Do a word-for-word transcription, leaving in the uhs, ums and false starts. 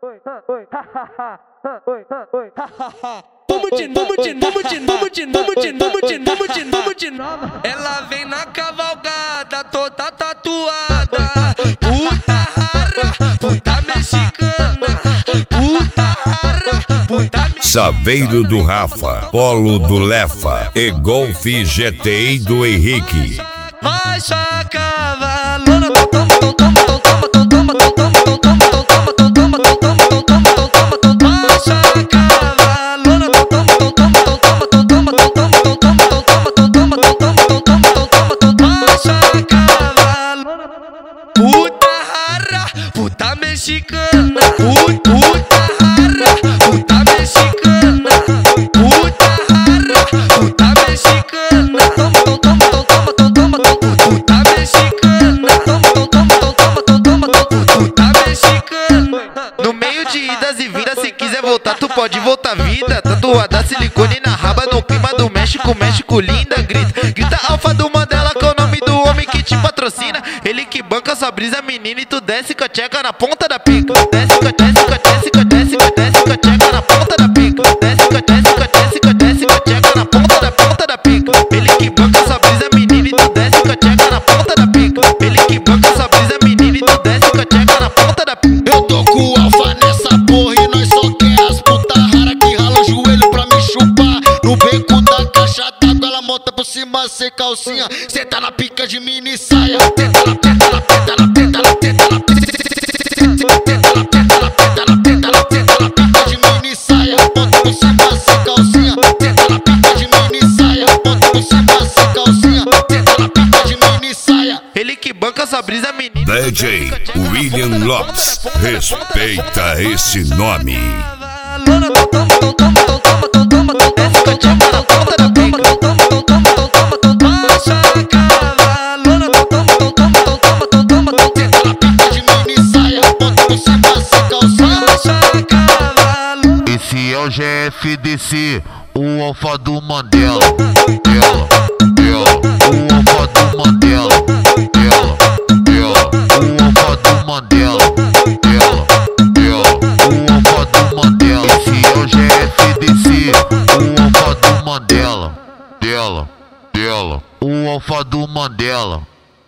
Vamos de novo, de novo, de novo, de novo, de novo, de novo, de novo, de novo. Ela vem na cavalgada, toda tatuada. Puta rara, puta mexicana. Puta rara, puta mexicana. Saveiro do Rafa, Polo do Lefa e Golf G T I do Henrique. Vai só cavalona, toma, toma, toma, toma, toma, toma, toma, toma, toma, toma, toma, toma, toma, vai só cavalona, toma, toma, toma, toma, toma, toma, toma, toma, toma, vai só cavalona. Puta rara, puta mexicana. Puta rara, puta mexicana. Puta rara, puta mexicana. Toma, toma, toma, toma, toma, puta mexicana. Toma, toma, toma, toma, puta mexicana. No meio de idas e vindas, se quiser voltar, tu pode voltar vida. Tatuada silicone na raba, no clima do México, México linda. Grita, grita alfa do Mandela, que é o nome do homem que te patrocina. Ele que banca sua brisa, menina, e tu desce com a tcheca na ponta da pica. Desce com a desce com a desce com a desce com a desce com a tcheca na ponta da pica. Desce com a desce com a desce com a desce com a tcheca na ponta da ponta da pica. Ele que banca sua brisa, menina, e tu desce com a tcheca na ponta da pica. Ele que banca sua brisa, menina, e tu desce com a tcheca na ponta da pica. Eu tô com o alfa nessa porra e nós só quer as puta rara que rala o joelho pra me chupar. No beco da caixa d'água ela monta por cima sem calcinha. Cê tá na pica de mini saia. Tenta na tenta na tenta na tenta na tenta na tenta na tenta na tenta na tenta na tenta na pica de mini saia. Monta por cima sem calcinha. Tenta na pica de mini saia. Monta por cima sem calcinha. Tenta na pica de mini saia. Ele que banca sua brisa, menina. D J William Lopes, respeita esse nome. Cavalona, toma, toma, toma, toma, toma, desce com a tcheca na ponta da pica. Toma, toma, toma, toma, vai só cavalona. Toma, toma, toma, toma, toma, tenta na pica de mini saia. Monta por cima sem calcinha. vai só cavalona. Esse é o G F D C, o alfa do Mandela. Ela, ela, o alfa do Mandela. Ela, ela, o alfa do Mandela. Ela, ela, o alfa do Mandela. Esse é o G F D C, o alfa do Mandela. Dela, dela, o alfa do Mandela.